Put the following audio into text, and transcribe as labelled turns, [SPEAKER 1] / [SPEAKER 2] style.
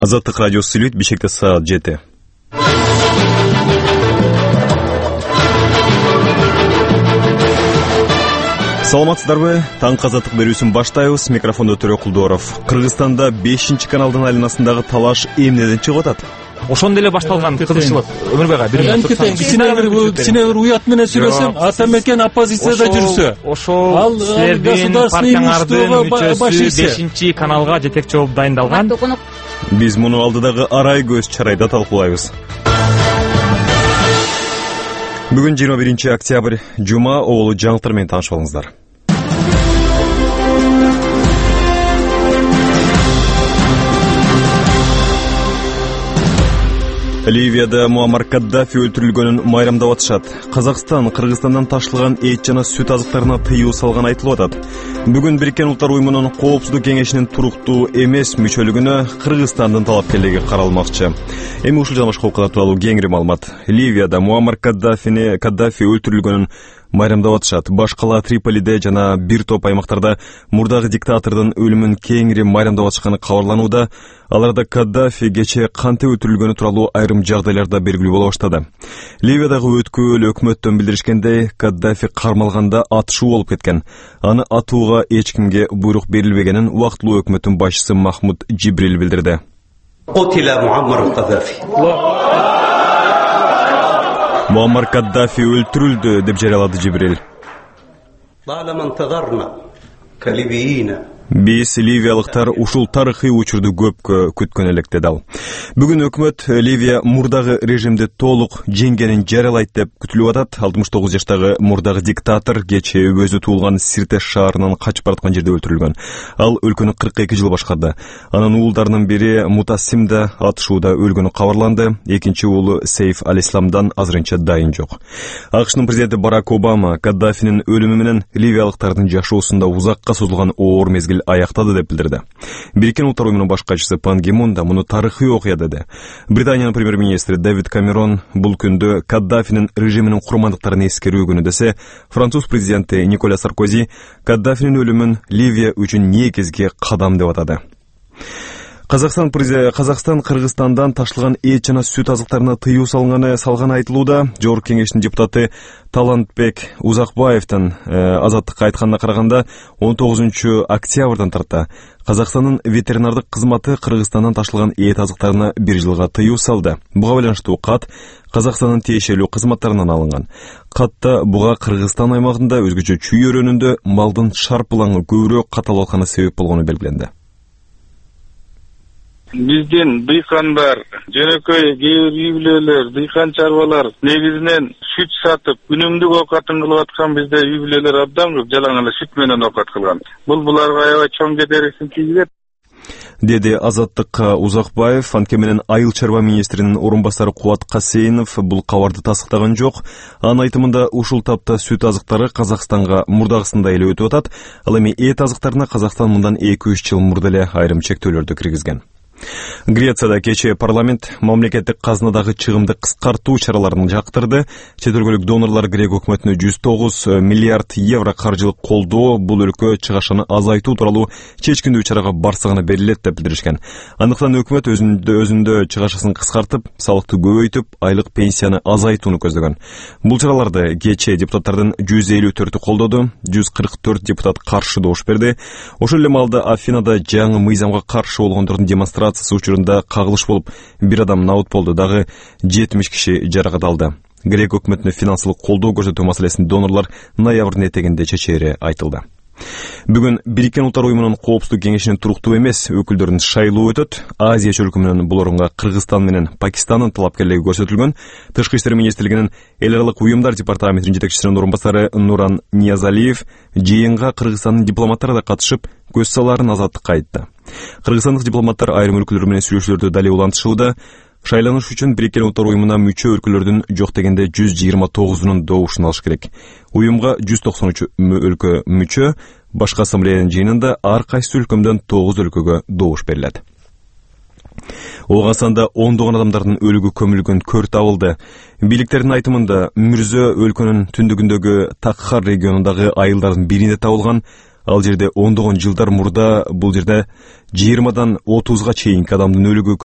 [SPEAKER 1] Азаттык радиосы сүйлөйт, Бишкекте саат 7. Саламатсыздарбы? Таңкы азаттык берүүсүн баштайбыз. Микрофондо Төрө Кулдоров. Кыргызстанда 5-каналдын айланасындагы талаш эмнеден чыгып атат?
[SPEAKER 2] Ошондо эле башталган кызыкчылык. Өмүрбек ага
[SPEAKER 3] кичине бир уят менен сүйлөсөң, ата мекен оппозицияда жүрсө,
[SPEAKER 2] ошол силердин партияңардын мүчөсү 5-каналга жетекчи болуп дайындалган.
[SPEAKER 1] Биз муну алдыдагы арай көз чарайда талкуулайбыз. Бүгүн 21 октябрь, жума, оолу жаңылыктар менен таанышып алыңыздар. Ливияда Муаммар Каддафи өлтүрүлгөнүн майрамдап атышат. Казакстан Кыргызстандан ташылган эт жана сүт азыктарына тыюу салган айтылып атат. Бүгүн Бириккен Улуттар Уюмунун Коопсуздук кеңешинин туруктуу эмес мүчөлүгүнө Кыргызстандын талапкерлиги каралмакчы. Эми ушул жана башка окуялар тууралуу кеңири маалымат. Ливияда Муаммар Каддафи өлтүрүлгөнүн майрамдап атышат. Башкала Триполиде жана бир топ аймактарда мурдагы диктатордун өлүмүн кеңири майрамдап атышканы кабарланууда. Аларда Каддафи кече кантип өлтүрүлгөнү тууралуу айрым жагдайларда белгилүү боло баштады. Ливиядагы өткүл өкмөттөн билдиришкендей, Каддафи кармалганда атышуу болуп кеткен. Аны атууга эч кимге буйрук берилбегенин убактылуу өкмөттүн башчысы Махмуд Джибрил билдирди. Муаммар Каддафи өлтүрүлдү деп жарыялады Джибрил. Биз ливиялыктар ушул тарыхый учурду көпкө күткөн элек, деди ал. Бүгүн өкмөт Ливия мурдагы режимди толук жеңгенин жарыялайт деп күтүлүп атат. 69 жаштагы мурдагы диктатор кече өзү туулган Сиртеш шаарынан качып бараткан жерде өлтүрүлгөн. Ал өлкөнү 42 жыл башкарды. Анын уулдарынын бири Мутасим да атышууда өлгөнү кабарланды. Экинчи уулу Сейф Алисламдан азырынча дайын жок. АКШнын президенти Барак Обама Каддафинин өлүмү менен ливиялыктардын жашоосунда узакка созулган оор мезгил аяктады деп билдирди. Бириккен Улуттар Уюмунун баш катчысы Пан Ги Мун да муну тарыхый окуя деди. Британиянын премьер-министри Дэвид Камерон бул күндө Каддафинин режиминин курмандыктарын эскерүү күнү десе, француз президенти Николя Саркози Каддафинин өлүмүн Ливия үчүн негизги кадам деп атады. Казакстан Кыргызстандан ташылган эт жана сүт азыктарына тыюу салганы айтылууда. Жогорку кеңештин депутаты Талантбек Узакбаевдин Азаттыкка айтканына караганда 19 октябрдан тарта Казакстандын ветеринардык кызматы Кыргызстандан ташылган эт азыктарына 1 жылга тыюу салды. Буга байланыштуу кат Казакстандын тиешелүү кызматтарынан алынган. Катта буга Кыргызстан аймагында өзгөчө чүй өрөөнүндө малдын шарпылаңы көбүрөөк каталып атканы себеп болгону белгиленди.
[SPEAKER 4] Биздин дыйкандар, жөнөкөй кээ бир үй-бүлөлөр, дыйкан чарбалар негизинен сүт сатып, үнүмдүү оокатын кылып аткан бизде үй-бүлөлөр абдан көп жалаң эле сүт менен оокат кылган. Бул буларга аябай чоң кедергисин тийгизет,
[SPEAKER 1] деди Азаттыкка Узакбаев. Анткени менен айыл чарба министринин орун басары Кубат Касейнов бул кабарды тастыктаган жок. Анын айтымында ушул тапта сүт азыктары Казакстанга мурдагысындай эле өтүп атат. Ал эми эт азыктарына Казакстан мындан 2-3 жыл мурда эле айрым чектөөлөрдү киргизген. Грецияда кече парламент мамлекеттик казынадагы чыгымды кыскартуу чараларын жактырды. Чет өлкөлүк донорлор Грек өкмөтүнө 109 миллиард евро каржылык колдоо, бул өлкө чыгашаны азайтуу тууралуу чечкиндүү чарага барсагана берилет деп билдиришкен. Андыктан өкмөт өзүндө чыгашасын кыскартып, салыкты көбөйтүп, айлык пенсияны азайтууну көздөгөн. Бул чараларды кече депутаттардын 154-ü колдоду, 144 депутат каршы добуш берди. Ошол эле маалда Афинада жаңы мыйзамга каршы болгондордун демонстрациясы учурунда кагылыш болуп, бир адам набыт болду, дагы 70 киши жаракат алды. Грек өкмөтүнө финансылык колдоо көрсөтүү маселесин донорлор ноябрдын этегинде чечери айтылды. Бүгүн Бириккен Улуттар Уюмунун Коопсуздук кеңешинин туруктуу эмес өкүлдөрүнүн шайлоо өтөт. Азия чөлкөмүнөн бул орунга Кыргызстан менен Пакистандын талапкерлиги көрсөтүлгөн. Тышкы иштер министрлигинин эл аралык уюмдар департаментинин жетекчисинин орун басары Нуран Ниязалиев жыйынга Кыргызстандын дипломаттары да катышып, көз салаарын Азаттыкка айтты. Кыргызстандык дипломаттар айрым өлкөлөр менен сүйлөшүүлөрдү дале улантышууда. Шайланыш үчүн Бириккен Улуттар Уюмуна мүчө өлкөлөрдүн жок дегенде 129-унун добушун алыш керек. Уюмга 193 өлкө мүчө, башкы ассамблеянын жыйынында ар кайсы өлкөмдөн 9 өлкөгө добуш берилет. Оогасанда ондогон адамдардын өлүгү көмүлгөн көр табылды. Бийликтердин айтымында мүрзө өлкөнүн түндүгүндөгү Такхар регионундагы айылдардын биринде табылган. Ал жерде ондогон жылдар мурда бул жерде 20-дан 30-га чейинки адамдын өлүгү